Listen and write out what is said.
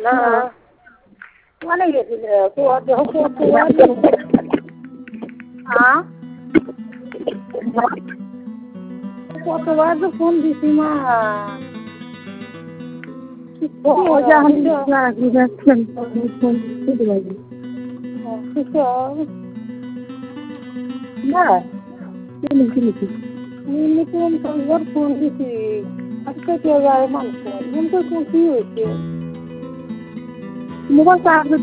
না মানে গেছিল কতবার তো ফোন দিছি মা ফোন দিছি আজকে কেউ যায় মানুষ কি হয়েছে মোবাইল চার্জ